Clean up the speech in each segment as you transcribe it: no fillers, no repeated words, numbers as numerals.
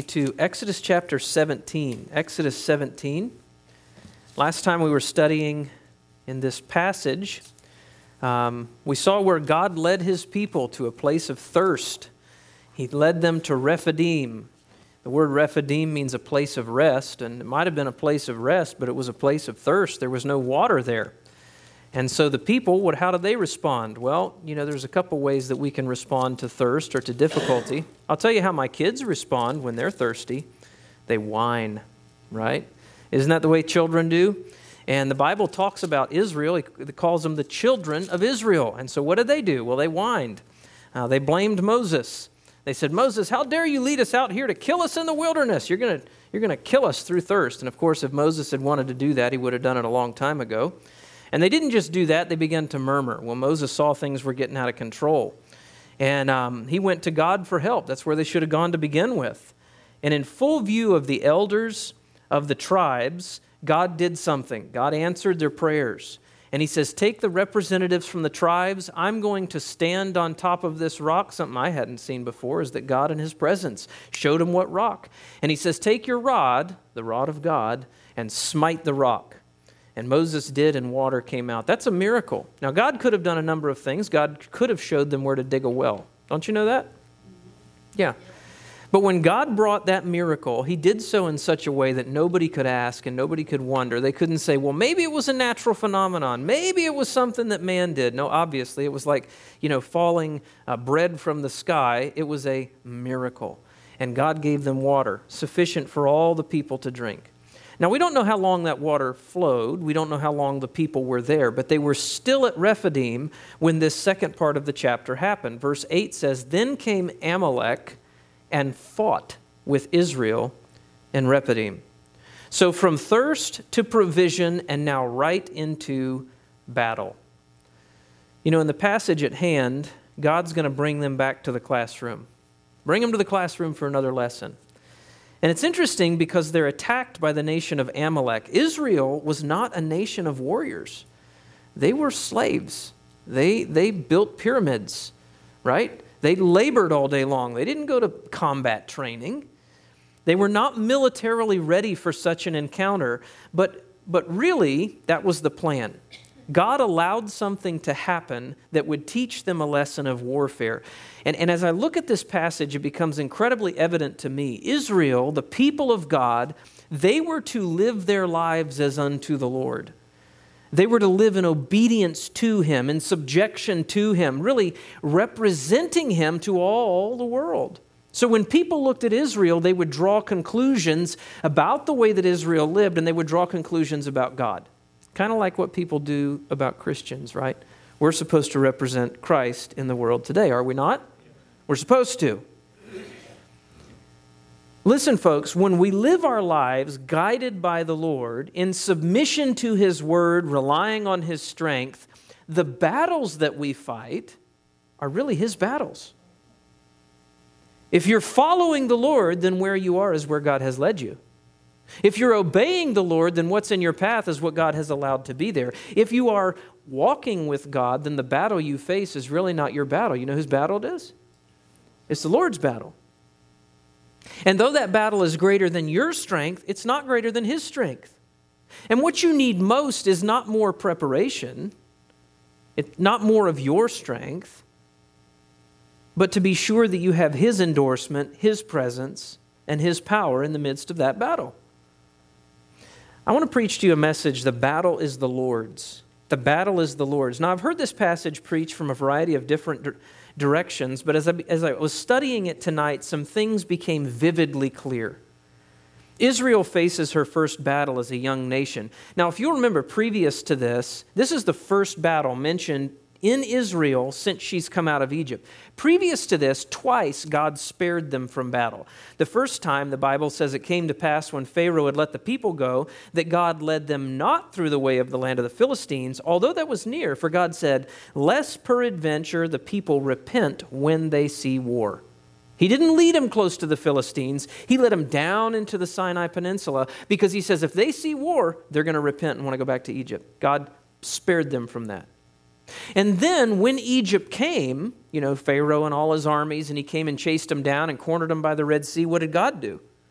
me to Exodus chapter 17. Exodus 17. Last time we were studying in this passage, we saw where God led his people to a place of thirst. He led them to Rephidim. The word Rephidim means a place of rest, and it might have been a place of rest, but it was a place of thirst. There was no water there. And so the people, how did they respond? Well, there's a couple ways that we can respond to thirst or to difficulty. I'll tell you how my kids respond when they're thirsty. They whine, right? Isn't that the way children do? And the Bible talks about Israel. It calls them the children of Israel. And so what did they do? Well, they whined. They blamed Moses. They said, Moses, how dare you lead us out here to kill us in the wilderness? You're going to kill us through thirst. And of course, if Moses had wanted to do that, he would have done it a long time ago. And they didn't just do that, they began to murmur. Well, Moses saw things were getting out of control. And he went to God for help. That's where they should have gone to begin with. And in full view of the elders of the tribes, God did something. God answered their prayers. And he says, take the representatives from the tribes. I'm going to stand on top of this rock. Something I hadn't seen before is that God in his presence showed him what rock. And he says, take your rod, the rod of God, and smite the rock. And Moses did, and water came out. That's a miracle. Now, God could have done a number of things. God could have showed them where to dig a well. Don't you know that? Yeah. But when God brought that miracle, he did so in such a way that nobody could ask and nobody could wonder. They couldn't say, well, maybe it was a natural phenomenon. Maybe it was something that man did. No, obviously, it was like, falling bread from the sky. It was a miracle. And God gave them water, sufficient for all the people to drink. Now, we don't know how long that water flowed. We don't know how long the people were there, but they were still at Rephidim when this second part of the chapter happened. Verse 8 says, then came Amalek and fought with Israel in Rephidim. So from thirst to provision and now right into battle. In the passage at hand, God's going to bring them back to the classroom. Bring them to the classroom for another lesson. And it's interesting because they're attacked by the nation of Amalek. Israel was not a nation of warriors. They were slaves. They built pyramids, right? They labored all day long. They didn't go to combat training. They were not militarily ready for such an encounter, but really that was the plan. God allowed something to happen that would teach them a lesson of warfare. And as I look at this passage, it becomes incredibly evident to me. Israel, the people of God, they were to live their lives as unto the Lord. They were to live in obedience to him, in subjection to him, really representing him to all the world. So when people looked at Israel, they would draw conclusions about the way that Israel lived, and they would draw conclusions about God. Kind of like what people do about Christians, right? We're supposed to represent Christ in the world today, are we not? We're supposed to. Listen, folks, when we live our lives guided by the Lord, in submission to his word, relying on his strength, the battles that we fight are really his battles. If you're following the Lord, then where you are is where God has led you. If you're obeying the Lord, then what's in your path is what God has allowed to be there. If you are walking with God, then the battle you face is really not your battle. You know whose battle it is? It's the Lord's battle. And though that battle is greater than your strength, it's not greater than his strength. And what you need most is not more preparation, not more of your strength, but to be sure that you have his endorsement, his presence, and his power in the midst of that battle. I want to preach to you a message, the battle is the Lord's. The battle is the Lord's. Now, I've heard this passage preached from a variety of different directions, but as I was studying it tonight, some things became vividly clear. Israel faces her first battle as a young nation. Now, if you'll remember previous to this is the first battle mentioned in Israel since she's come out of Egypt. Previous to this, twice God spared them from battle. The first time, the Bible says it came to pass when Pharaoh had let the people go, that God led them not through the way of the land of the Philistines, although that was near, for God said, lest peradventure the people repent when they see war. He didn't lead them close to the Philistines. He led them down into the Sinai Peninsula because he says if they see war, they're going to repent and want to go back to Egypt. God spared them from that. And then when Egypt came, Pharaoh and all his armies, and he came and chased them down and cornered them by the Red Sea, what did God do?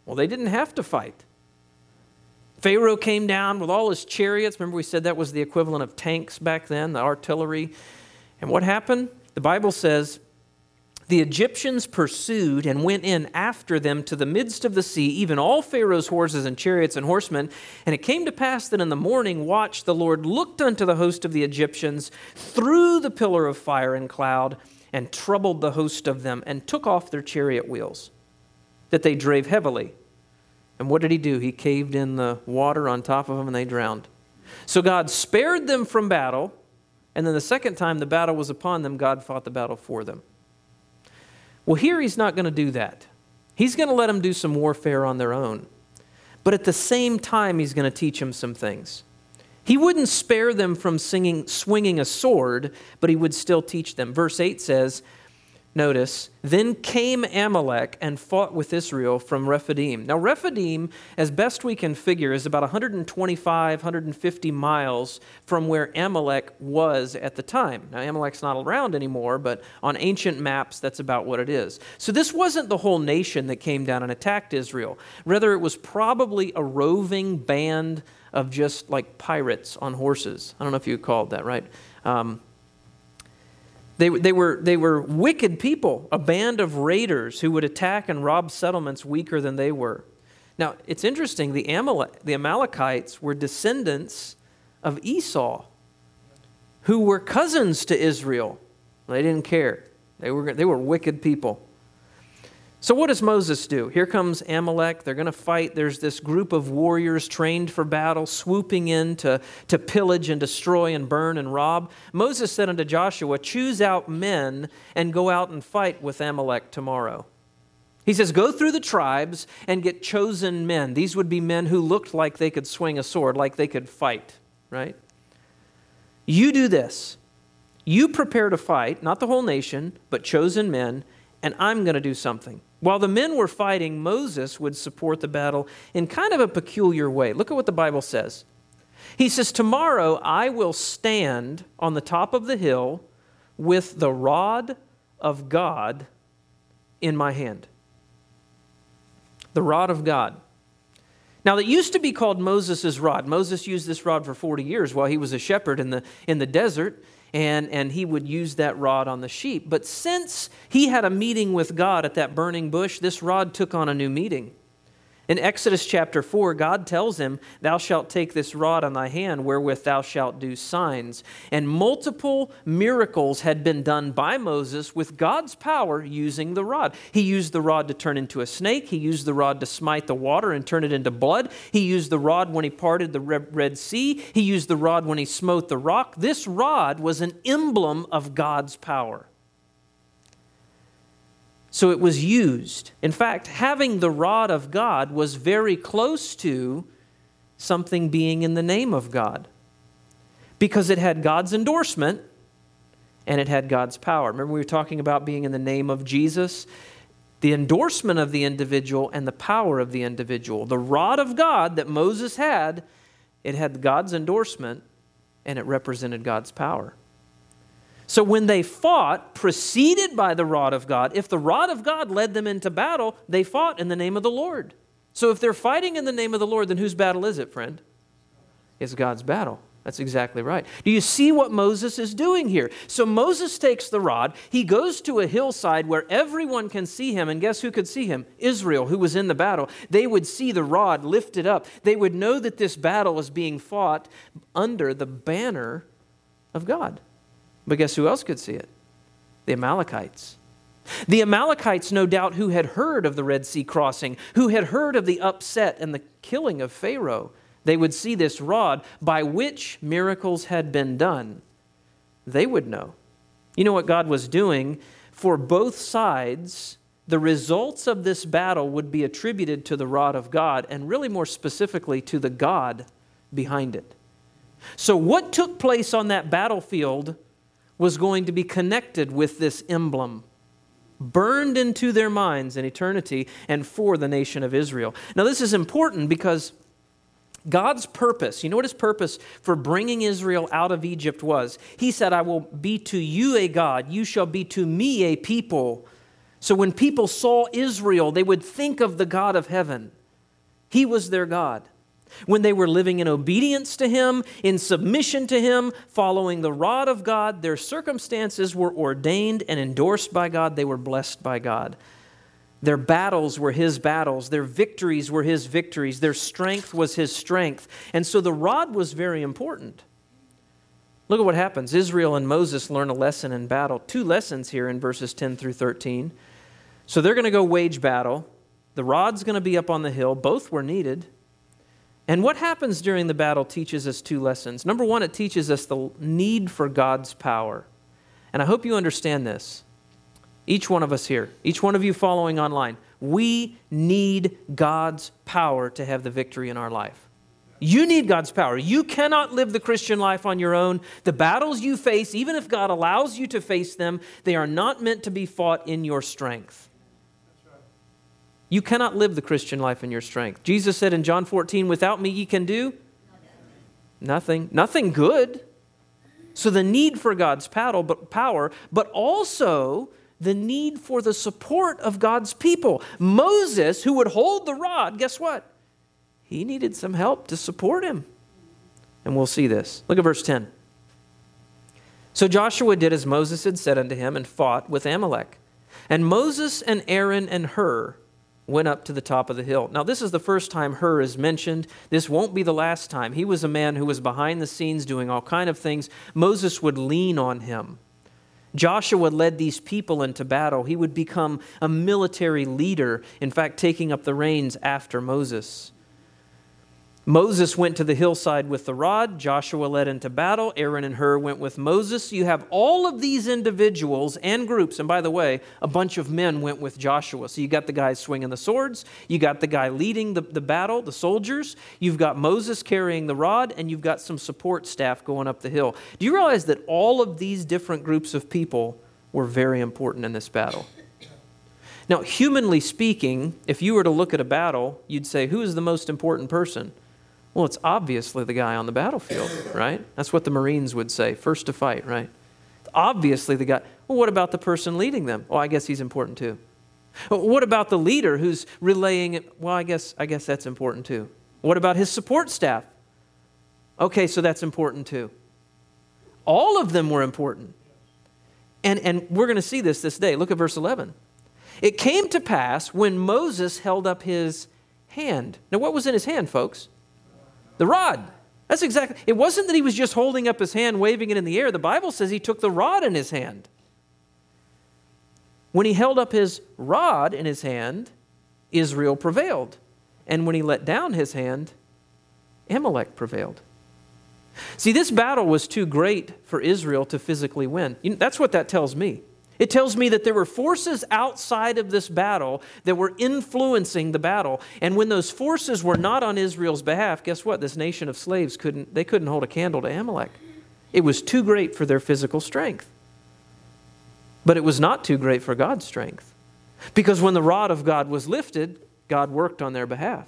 Well, they didn't have to fight. Pharaoh came down with all his chariots. Remember we said that was the equivalent of tanks back then, the artillery. And what happened? The Bible says, the Egyptians pursued and went in after them to the midst of the sea, even all Pharaoh's horses and chariots and horsemen. And it came to pass that in the morning watch the Lord looked unto the host of the Egyptians through the pillar of fire and cloud, and troubled the host of them, and took off their chariot wheels, that they drave heavily. And what did he do? He caved in the water on top of them, and they drowned. So God spared them from battle, and then the second time the battle was upon them, God fought the battle for them. Well, here he's not going to do that. He's going to let them do some warfare on their own. But at the same time, he's going to teach them some things. He wouldn't spare them from swinging a sword, but he would still teach them. Verse 8 says, notice, then came Amalek and fought with Israel from Rephidim. Now, Rephidim, as best we can figure, is about 125, 150 miles from where Amalek was at the time. Now, Amalek's not around anymore, but on ancient maps, that's about what it is. So this wasn't the whole nation that came down and attacked Israel. Rather, it was probably a roving band of just like pirates on horses. I don't know if you called that, right? They were wicked people, a band of raiders who would attack and rob settlements weaker than they were. Now, it's interesting, the Amalekites were descendants of Esau, who were cousins to Israel. They didn't care. They were wicked people. So what does Moses do? Here comes Amalek. They're going to fight. There's this group of warriors trained for battle, swooping in to pillage and destroy and burn and rob. Moses said unto Joshua, choose out men and go out and fight with Amalek tomorrow. He says, go through the tribes and get chosen men. These would be men who looked like they could swing a sword, like they could fight, right? You do this. You prepare to fight, not the whole nation, but chosen men, and I'm going to do something. While the men were fighting, Moses would support the battle in kind of a peculiar way. Look at what the Bible says. He says, tomorrow I will stand on the top of the hill with the rod of God in my hand. The rod of God. Now, that used to be called Moses' rod. Moses used this rod for 40 years while he was a shepherd in the desert. And he would use that rod on the sheep. But since he had a meeting with God at that burning bush, this rod took on a new meaning. In Exodus chapter 4, God tells him, thou shalt take this rod on thy hand wherewith thou shalt do signs. And multiple miracles had been done by Moses with God's power using the rod. He used the rod to turn into a snake. He used the rod to smite the water and turn it into blood. He used the rod when he parted the Red Sea. He used the rod when he smote the rock. This rod was an emblem of God's power. So it was used. In fact, having the rod of God was very close to something being in the name of God, because it had God's endorsement and it had God's power. Remember we were talking about being in the name of Jesus? The endorsement of the individual and the power of the individual. The rod of God that Moses had, it had God's endorsement and it represented God's power. So when they fought, preceded by the rod of God, if the rod of God led them into battle, they fought in the name of the Lord. So if they're fighting in the name of the Lord, then whose battle is it, friend? It's God's battle. That's exactly right. Do you see what Moses is doing here? So Moses takes the rod. He goes to a hillside where everyone can see him. And guess who could see him? Israel, who was in the battle. They would see the rod lifted up. They would know that this battle is being fought under the banner of God. But guess who else could see it? The Amalekites. The Amalekites, no doubt, who had heard of the Red Sea crossing, who had heard of the upset and the killing of Pharaoh. They would see this rod by which miracles had been done. They would know. You know what God was doing? For both sides, the results of this battle would be attributed to the rod of God, and really more specifically to the God behind it. So what took place on that battlefield was going to be connected with this emblem, burned into their minds in eternity and for the nation of Israel. Now this is important because God's purpose, you know what his purpose for bringing Israel out of Egypt was? He said, I will be to you a God, you shall be to me a people. So when people saw Israel, they would think of the God of heaven. He was their God. When they were living in obedience to Him, in submission to Him, following the rod of God, their circumstances were ordained and endorsed by God. They were blessed by God. Their battles were His battles. Their victories were His victories. Their strength was His strength. And so the rod was very important. Look at what happens. Israel and Moses learn a lesson in battle. 2 lessons here in verses 10 through 13. So they're going to go wage battle. The rod's going to be up on the hill. Both were needed. And what happens during the battle teaches us 2 lessons. Number 1, it teaches us the need for God's power. And I hope you understand this. Each one of us here, each one of you following online, we need God's power to have the victory in our life. You need God's power. You cannot live the Christian life on your own. The battles you face, even if God allows you to face them, they are not meant to be fought in your strength. You cannot live the Christian life in your strength. Jesus said in John 14, without me ye can do nothing. Nothing good. So the need for God's power, but also the need for the support of God's people. Moses, who would hold the rod, guess what? He needed some help to support him. And we'll see this. Look at verse 10. So Joshua did as Moses had said unto him and fought with Amalek. And Moses and Aaron and Hur went up to the top of the hill. Now, this is the first time Hur is mentioned. This won't be the last time. He was a man who was behind the scenes doing all kinds of things. Moses would lean on him. Joshua led these people into battle. He would become a military leader, in fact, taking up the reins after Moses. Moses went to the hillside with the rod. Joshua led into battle. Aaron and Hur went with Moses. You have all of these individuals and groups. And by the way, a bunch of men went with Joshua. So you got the guys swinging the swords. You got the guy leading the battle, the soldiers. You've got Moses carrying the rod. And you've got some support staff going up the hill. Do you realize that all of these different groups of people were very important in this battle? Now, humanly speaking, if you were to look at a battle, you'd say, who is the most important person? Well, it's obviously the guy on the battlefield, right? That's what the Marines would say, first to fight, right? Obviously the guy. Well, what about the person leading them? Well, I guess he's important too. What about the leader who's relaying it? Well, I guess that's important too. What about his support staff? Okay, so that's important too. All of them were important. And we're going to see this day. Look at verse 11. It came to pass when Moses held up his hand. Now, what was in his hand, folks? The rod. That's exactly. It wasn't that he was just holding up his hand, waving it in the air. The Bible says he took the rod in his hand. When he held up his rod in his hand, Israel prevailed. And when he let down his hand, Amalek prevailed. See, this battle was too great for Israel to physically win. That's what that tells me. It tells me that there were forces outside of this battle that were influencing the battle. And when those forces were not on Israel's behalf, guess what? This nation of slaves couldn't hold a candle to Amalek. It was too great for their physical strength. But it was not too great for God's strength. Because when the rod of God was lifted, God worked on their behalf.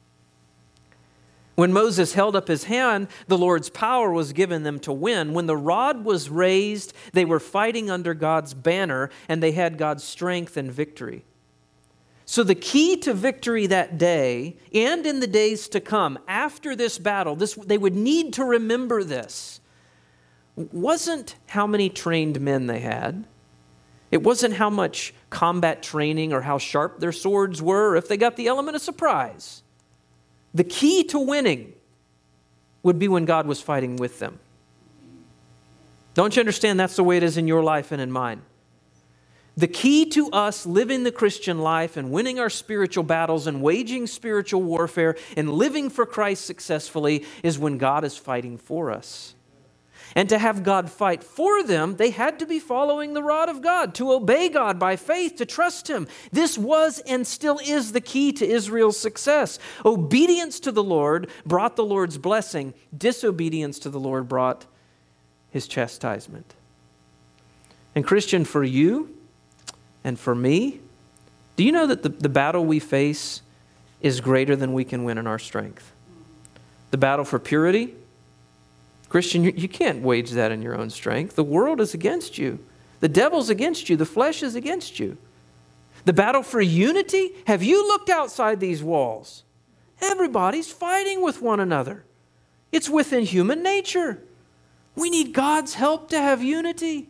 When Moses held up his hand, the Lord's power was given them to win. When the rod was raised, they were fighting under God's banner, and they had God's strength and victory. So the key to victory that day and in the days to come after this battle, they would need to remember this, wasn't how many trained men they had. It wasn't how much combat training or how sharp their swords were, or if they got the element of surprise. The key to winning would be when God was fighting with them. Don't you understand that's the way it is in your life and in mine? The key to us living the Christian life and winning our spiritual battles and waging spiritual warfare and living for Christ successfully is when God is fighting for us. And to have God fight for them, they had to be following the rod of God, to obey God by faith, to trust Him. This was and still is the key to Israel's success. Obedience to the Lord brought the Lord's blessing. Disobedience to the Lord brought His chastisement. And Christian, for you and for me, do you know that the battle we face is greater than we can win in our strength? The battle for purity, Christian, you can't wage that in your own strength. The world is against you. The devil's against you. The flesh is against you. The battle for unity, have you looked outside these walls? Everybody's fighting with one another. It's within human nature. We need God's help to have unity.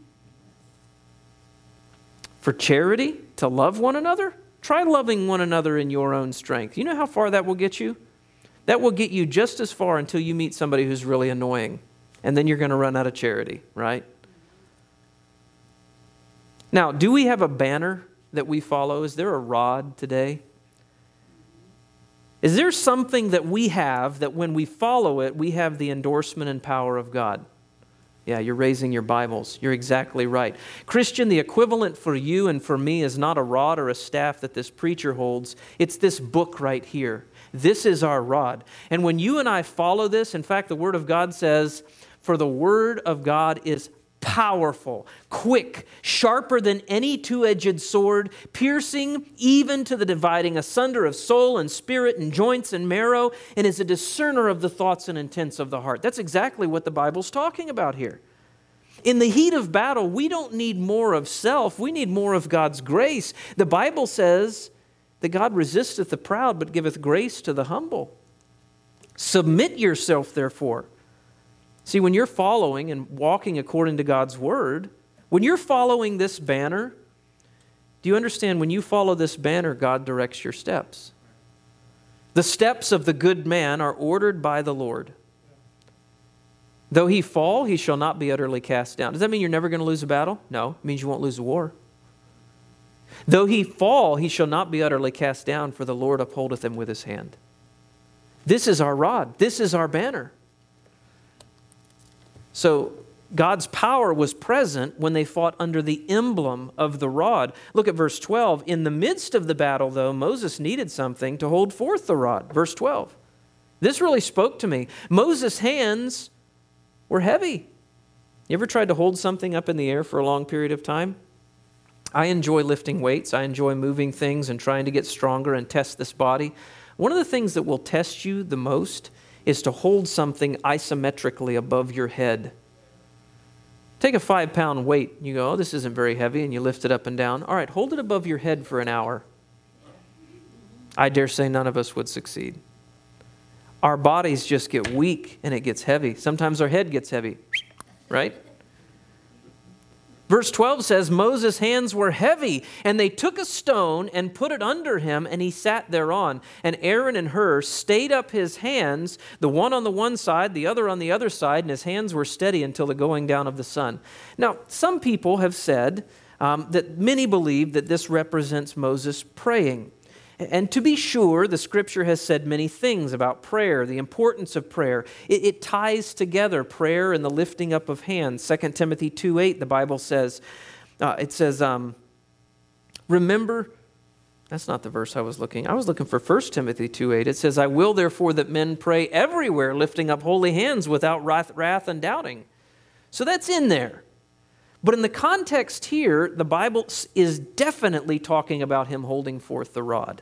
For charity, to love one another, try loving one another in your own strength. You know how far that will get you? That will get you just as far until you meet somebody who's really annoying. And then you're going to run out of charity, right? Now, do we have a banner that we follow? Is there a rod today? Is there something that we have that when we follow it, we have the endorsement and power of God? Yeah, you're raising your Bibles. You're exactly right. Christian, the equivalent for you and for me is not a rod or a staff that this preacher holds. It's this book right here. This is our rod. And when you and I follow this, in fact, the Word of God says, for the Word of God is powerful, quick, sharper than any two-edged sword, piercing even to the dividing asunder of soul and spirit and joints and marrow, and is a discerner of the thoughts and intents of the heart. That's exactly what the Bible's talking about here. In the heat of battle, we don't need more of self. We need more of God's grace. The Bible says that God resisteth the proud, but giveth grace to the humble. Submit yourself, therefore. See, when you're following and walking according to God's Word, when you're following this banner, do you understand when you follow this banner, God directs your steps? The steps of the good man are ordered by the Lord. Though he fall, he shall not be utterly cast down. Does that mean you're never going to lose a battle? No, it means you won't lose a war. Though he fall, he shall not be utterly cast down, for the Lord upholdeth him with his hand. This is our rod. This is our banner. So God's power was present when they fought under the emblem of the rod. Look at verse 12. In the midst of the battle, though, Moses needed something to hold forth the rod. Verse 12. This really spoke to me. Moses' hands were heavy. You ever tried to hold something up in the air for a long period of time? I enjoy lifting weights. I enjoy moving things and trying to get stronger and test this body. One of the things that will test you the most is to hold something isometrically above your head. Take a 5-pound weight. You go, oh, this isn't very heavy, and you lift it up and down. All right, hold it above your head for an hour. I dare say none of us would succeed. Our bodies just get weak, and it gets heavy. Sometimes our head gets heavy, right? Verse 12 says, Moses' hands were heavy, and they took a stone and put it under him, and he sat thereon. And Aaron and Hur stayed up his hands, the one on the one side, the other on the other side, and his hands were steady until the going down of the sun. Now, some people have said that many believe that this represents Moses praying. And to be sure, the Scripture has said many things about prayer, the importance of prayer. It ties together prayer and the lifting up of hands. 2 Timothy 2:8, the Bible says, remember, that's not the verse I was looking. I was looking for 1 Timothy 2:8. It says, I will therefore that men pray everywhere, lifting up holy hands without wrath and doubting. So that's in there. But in the context here, the Bible is definitely talking about him holding forth the rod.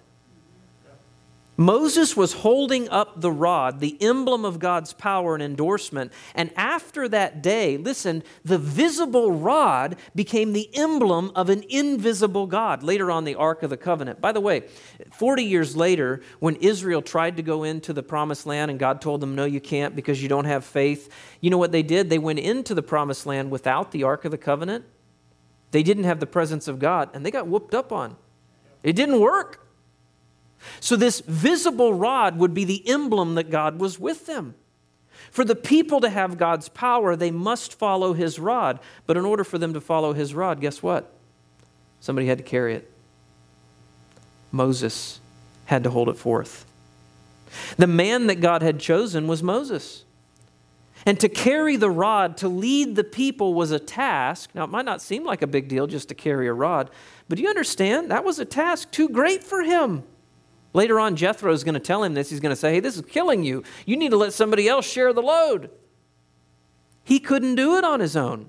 Moses was holding up the rod, the emblem of God's power and endorsement. And after that day, listen, the visible rod became the emblem of an invisible God. Later on, the Ark of the Covenant. By the way, 40 years later, when Israel tried to go into the Promised Land and God told them, no, you can't because you don't have faith. You know what they did? They went into the Promised Land without the Ark of the Covenant. They didn't have the presence of God, and they got whooped up on. It didn't work. So this visible rod would be the emblem that God was with them. For the people to have God's power, they must follow his rod. But in order for them to follow his rod, guess what? Somebody had to carry it. Moses had to hold it forth. The man that God had chosen was Moses. And to carry the rod, to lead the people was a task. Now, it might not seem like a big deal just to carry a rod, but do you understand? That was a task too great for him. Later on, Jethro is going to tell him this. He's going to say, hey, this is killing you. You need to let somebody else share the load. He couldn't do it on his own.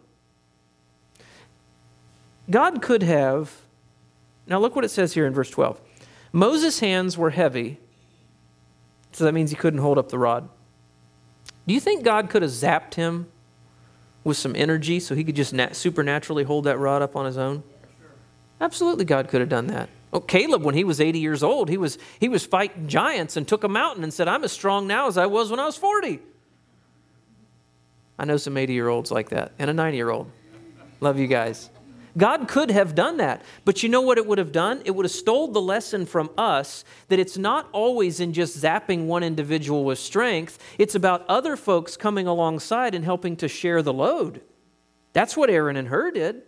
God could have, now look what it says here in verse 12. Moses' hands were heavy, so that means he couldn't hold up the rod. Do you think God could have zapped him with some energy so he could just supernaturally hold that rod up on his own? Absolutely, God could have done that. Oh, Caleb, when he was 80 years old, he was fighting giants and took a mountain and said, I'm as strong now as I was when I was 40. I know some 80-year-olds like that and a 90-year-old. Love you guys. God could have done that, but you know what it would have done? It would have stole the lesson from us that it's not always in just zapping one individual with strength. It's about other folks coming alongside and helping to share the load. That's what Aaron and Hur did.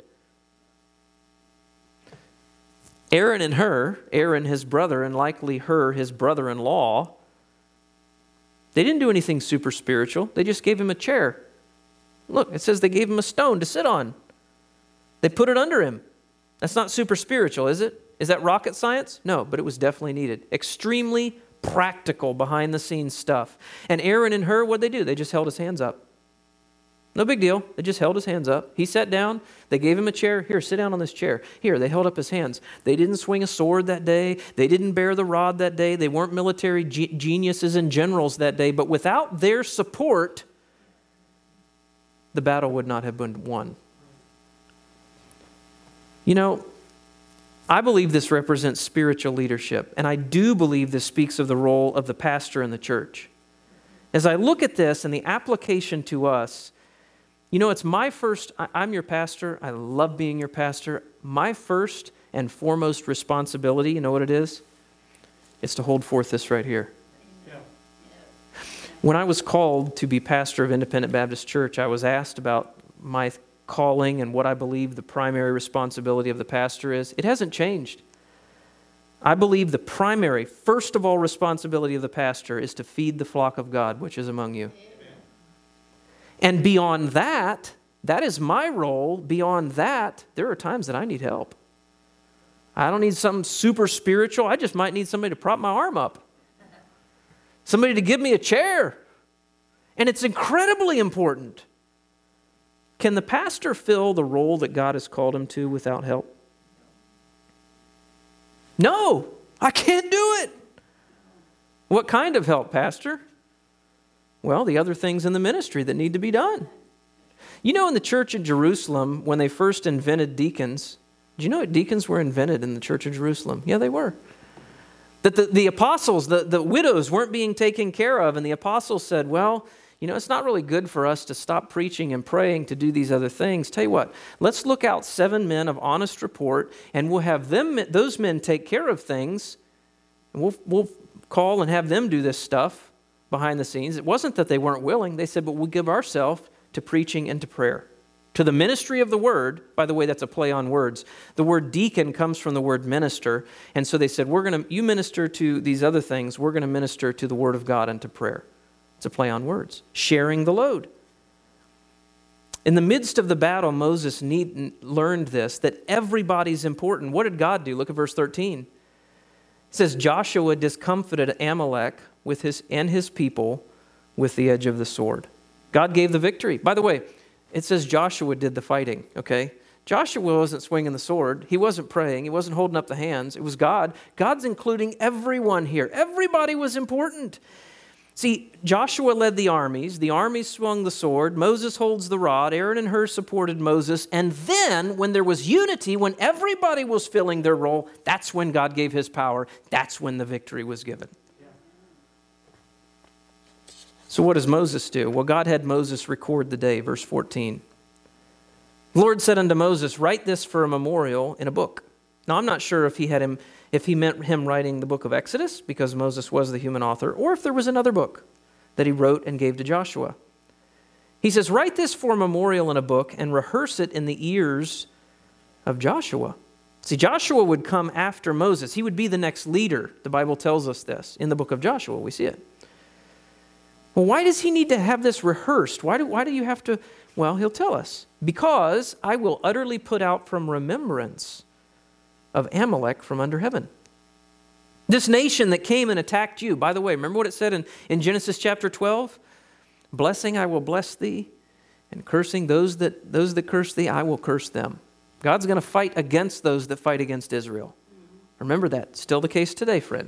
Aaron and Hur, Aaron his brother, and likely Hur his brother-in-law, they didn't do anything super spiritual. They just gave him a chair. Look, it says they gave him a stone to sit on. They put it under him. That's not super spiritual, is it? Is that rocket science? No, but it was definitely needed. Extremely practical behind-the-scenes stuff. And Aaron and Hur, what'd they do? They just held his hands up. No big deal. They just held his hands up. He sat down. They gave him a chair. Here, sit down on this chair. Here, they held up his hands. They didn't swing a sword that day. They didn't bear the rod that day. They weren't military geniuses and generals that day. But without their support, the battle would not have been won. You know, I believe this represents spiritual leadership, and I do believe this speaks of the role of the pastor in the church. As I look at this and the application to us, you know, it's my first, I'm your pastor. I love being your pastor. My first and foremost responsibility, you know what it is? It's to hold forth this right here. Yeah. When I was called to be pastor of Independent Baptist Church, I was asked about my calling and what I believe the primary responsibility of the pastor is. It hasn't changed. I believe the primary, first of all, responsibility of the pastor is to feed the flock of God, which is among you. And beyond that, that is my role. Beyond that, there are times that I need help. I don't need something super spiritual. I just might need somebody to prop my arm up. Somebody to give me a chair. And it's incredibly important. Can the pastor fill the role that God has called him to without help? No, I can't do it. What kind of help, Pastor? Well, the other things in the ministry that need to be done. You know, in the church in Jerusalem, when they first invented deacons, do you know that deacons were invented in the church of Jerusalem? Yeah, they were. That the apostles, the widows weren't being taken care of, and the apostles said, well, you know, it's not really good for us to stop preaching and praying to do these other things. Tell you what, let's look out 7 men of honest report, and we'll have those men take care of things, and we'll call and have them do this stuff behind the scenes. It wasn't that they weren't willing. They said, but we'll give ourselves to preaching and to prayer. To the ministry of the word. By the way, that's a play on words. The word deacon comes from the word minister. And so they said, you minister to these other things. We're going to minister to the word of God and to prayer. It's a play on words. Sharing the load. In the midst of the battle, Moses learned this, that everybody's important. What did God do? Look at verse 13. It says, Joshua discomfited Amalek with his people with the edge of the sword. God gave the victory. By the way, it says Joshua did the fighting, okay? Joshua wasn't swinging the sword. He wasn't praying. He wasn't holding up the hands. It was God. God's including everyone here. Everybody was important. See, Joshua led the armies. The armies swung the sword. Moses holds the rod. Aaron and Hur supported Moses. And then, when there was unity, when everybody was filling their role, that's when God gave his power. That's when the victory was given. So what does Moses do? Well, God had Moses record the day, verse 14. The Lord said unto Moses, write this for a memorial in a book. Now, I'm not sure if he meant him writing the book of Exodus, because Moses was the human author, or if there was another book that he wrote and gave to Joshua. He says, write this for a memorial in a book and rehearse it in the ears of Joshua. See, Joshua would come after Moses. He would be the next leader. The Bible tells us this. In the book of Joshua, we see it. Well, why does he need to have this rehearsed? Why do you have to? Well, he'll tell us. Because I will utterly put out from remembrance of Amalek from under heaven. This nation that came and attacked you. By the way, remember what it said in Genesis chapter 12? Blessing I will bless thee, and cursing those that curse thee, I will curse them. God's going to fight against those that fight against Israel. Remember that. Still the case today, friend.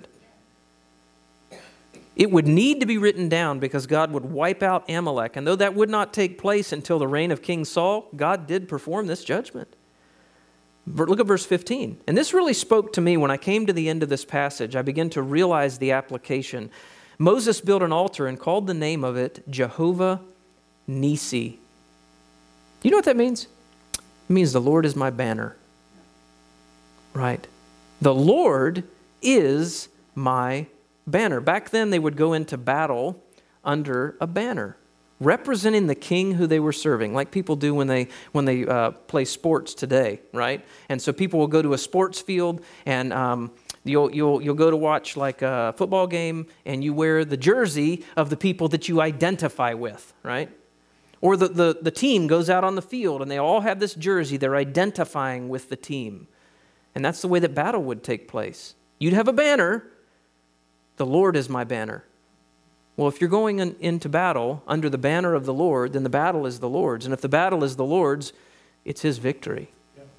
It would need to be written down because God would wipe out Amalek. And though that would not take place until the reign of King Saul, God did perform this judgment. Look at verse 15. And this really spoke to me when I came to the end of this passage. I began to realize the application. Moses built an altar and called the name of it Jehovah Nisi. You know what that means? It means the Lord is my banner. Right? The Lord is my banner. Back then they would go into battle under a banner, representing the king who they were serving, like people do when they play sports today, right? And so people will go to a sports field and you'll go to watch like a football game and you wear the jersey of the people that you identify with, right? Or the team goes out on the field and they all have this jersey. They're identifying with the team. And that's the way that battle would take place. You'd have a banner. The Lord is my banner. Well, if you're going into battle under the banner of the Lord, then the battle is the Lord's. And if the battle is the Lord's, it's His victory. Yep.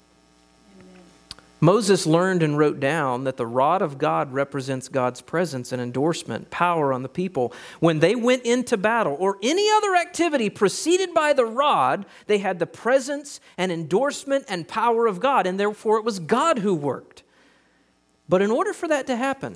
Moses learned and wrote down that the rod of God represents God's presence and endorsement, power on the people. When they went into battle or any other activity preceded by the rod, they had the presence and endorsement and power of God, and therefore it was God who worked. But in order for that to happen,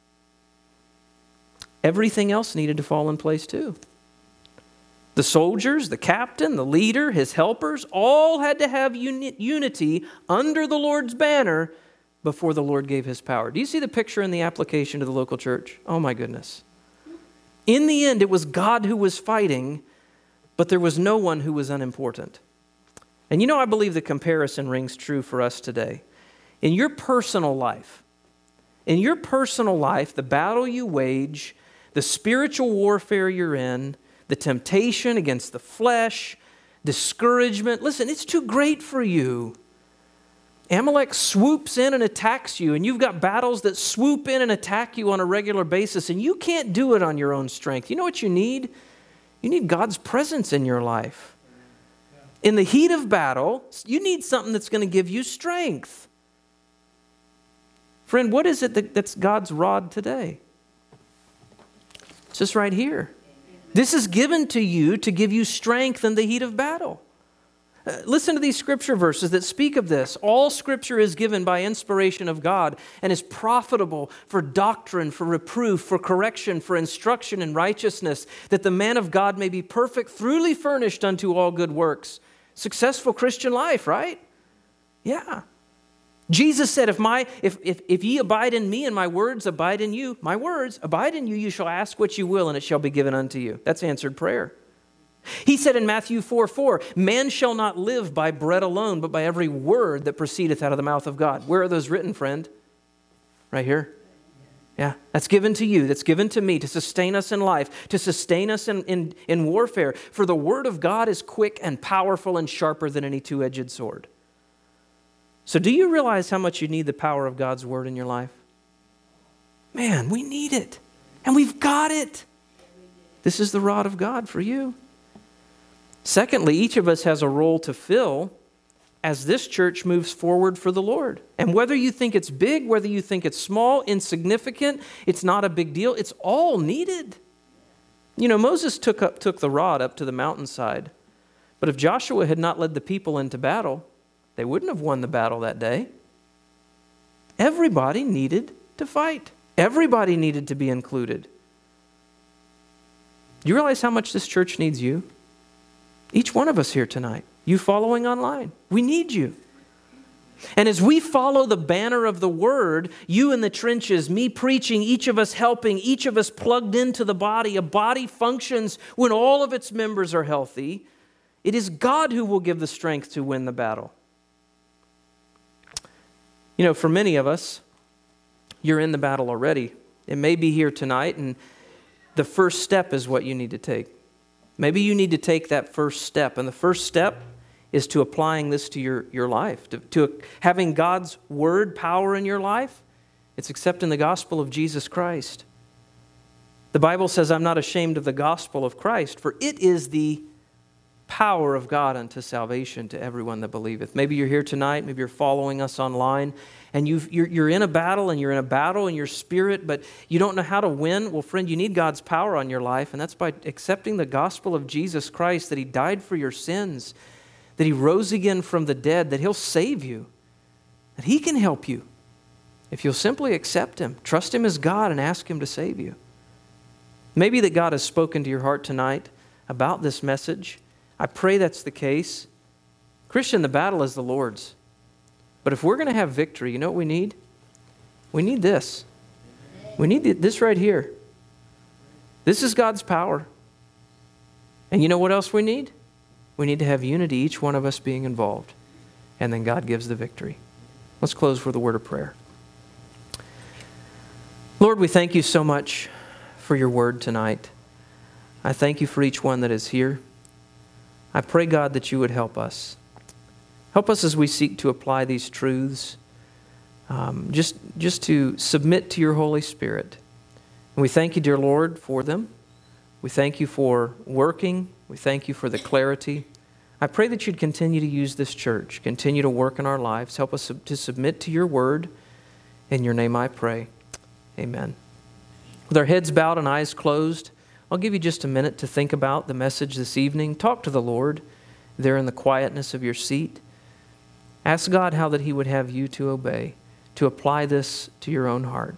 everything else needed to fall in place too. The soldiers, the captain, the leader, his helpers, all had to have unity under the Lord's banner before the Lord gave His power. Do you see the picture in the application to the local church? Oh my goodness. In the end, it was God who was fighting, but there was no one who was unimportant. And you know, I believe the comparison rings true for us today. In your personal life, the battle you wage, the spiritual warfare you're in, the temptation against the flesh, discouragement. Listen, it's too great for you. Amalek swoops in and attacks you, and you've got battles that swoop in and attack you on a regular basis, and you can't do it on your own strength. You know what you need? You need God's presence in your life. In the heat of battle, you need something that's going to give you strength. Friend, what is it that's God's rod today? It's just right here. This is given to you to give you strength in the heat of battle. Listen to these scripture verses that speak of this. All scripture is given by inspiration of God and is profitable for doctrine, for reproof, for correction, for instruction in righteousness, that the man of God may be perfect, thoroughly furnished unto all good works. Successful Christian life, right? Yeah. Jesus said, if ye abide in me and my words abide in you, my words abide in you, you shall ask what you will and it shall be given unto you. That's answered prayer. He said in Matthew 4:4, man shall not live by bread alone, but by every word that proceedeth out of the mouth of God. Where are those written, friend? Right here. Yeah, that's given to you, that's given to me to sustain us in life, to sustain us in warfare. For the word of God is quick and powerful and sharper than any two-edged sword. So do you realize how much you need the power of God's word in your life? Man, we need it. And we've got it. This is the rod of God for you. Secondly, each of us has a role to fill as this church moves forward for the Lord. And whether you think it's big, whether you think it's small, insignificant, it's not a big deal, it's all needed. You know, Moses took the rod up to the mountainside. But if Joshua had not led the people into battle, they wouldn't have won the battle that day. Everybody needed to fight. Everybody needed to be included. Do you realize how much this church needs you? Each one of us here tonight. You following online. We need you. And as we follow the banner of the word, you in the trenches, me preaching, each of us helping, each of us plugged into the body. A body functions when all of its members are healthy. It is God who will give the strength to win the battle. You know, for many of us, you're in the battle already. It may be here tonight, and the first step is what you need to take. Maybe you need to take that first step, and the first step is to applying this to your life, to having God's word power in your life. It's accepting the gospel of Jesus Christ. The Bible says, I'm not ashamed of the gospel of Christ, for it is the power of God unto salvation to everyone that believeth. Maybe you're here tonight, maybe you're following us online, and you're in a battle, and you're in a battle in your spirit, but you don't know how to win. Well, friend, you need God's power on your life, and that's by accepting the gospel of Jesus Christ, that He died for your sins, that He rose again from the dead, that He'll save you. that He can help you if you'll simply accept Him, trust Him as God, and ask Him to save you. Maybe that God has spoken to your heart tonight about this message. I pray that's the case. Christian, the battle is the Lord's. But if we're going to have victory, you know what we need? We need this. We need this right here. This is God's power. And you know what else we need? We need to have unity, each one of us being involved. And then God gives the victory. Let's close with a word of prayer. Lord, we thank you so much for your word tonight. I thank you for each one that is here. I pray, God, that you would help us. Help us as we seek to apply these truths, just to submit to your Holy Spirit. And we thank you, dear Lord, for them. We thank you for working. We thank you for the clarity. I pray that you'd continue to use this church, continue to work in our lives. Help us to submit to your word. In your name I pray. Amen. With our heads bowed and eyes closed, I'll give you just a minute to think about the message this evening. Talk to the Lord there in the quietness of your seat. Ask God how that He would have you to obey, to apply this to your own heart.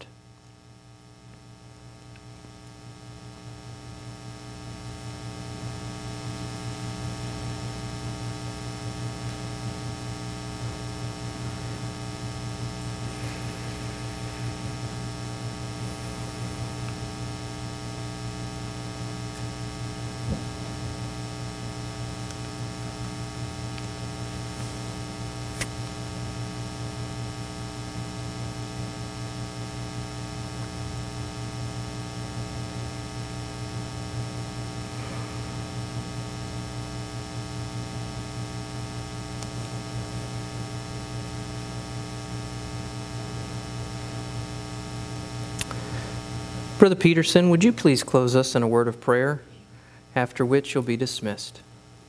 Brother Peterson, would you please close us in a word of prayer, after which you'll be dismissed.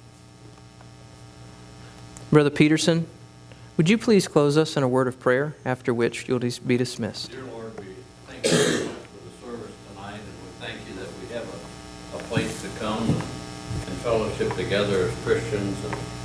Brother Peterson, would you please close us in a word of prayer, after which you'll be dismissed. Dear Lord, we thank you very much for the service tonight, and we thank you that we have a place to come and fellowship together as Christians and